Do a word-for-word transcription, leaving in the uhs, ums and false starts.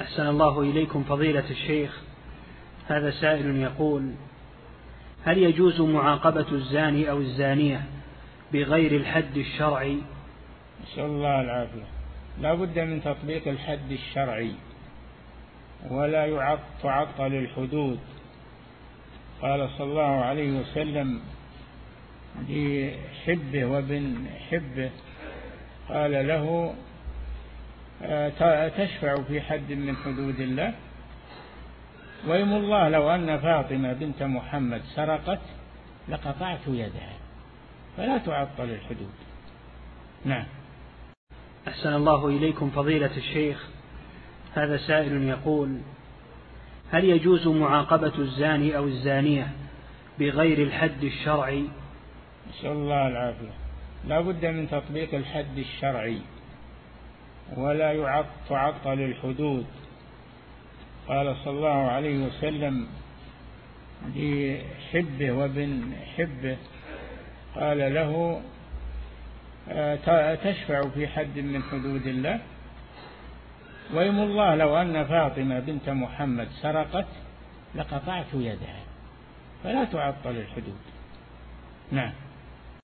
أحسن الله إليكم فضيلة الشيخ. هذا سائل يقول: هل يجوز معاقبة الزاني أو الزانية بغير الحد الشرعي؟ نسأل الله العافية. لا بد من تطبيق الحد الشرعي، ولا تعطل الحدود. قال صلى الله عليه وسلم لحبه وابن حبه، قال له: تشفع في حد من حدود الله؟ ويم الله لو أن فاطمة بنت محمد سرقت لقطعت يدها. فلا تعطل الحدود. نعم. أحسن الله إليكم فضيلة الشيخ. هذا سائل يقول: هل يجوز معاقبة الزاني أو الزانية بغير الحد الشرعي؟ نسأل الله العافية. لا بد من تطبيق الحد الشرعي، ولا تعطل الحدود. قال صلى الله عليه وسلم لحبه وابن حبه، قال له: تشفع في حد من حدود الله؟ ويم الله لو أن فاطمة بنت محمد سرقت لقطعت يدها. فلا تعطل الحدود. نعم.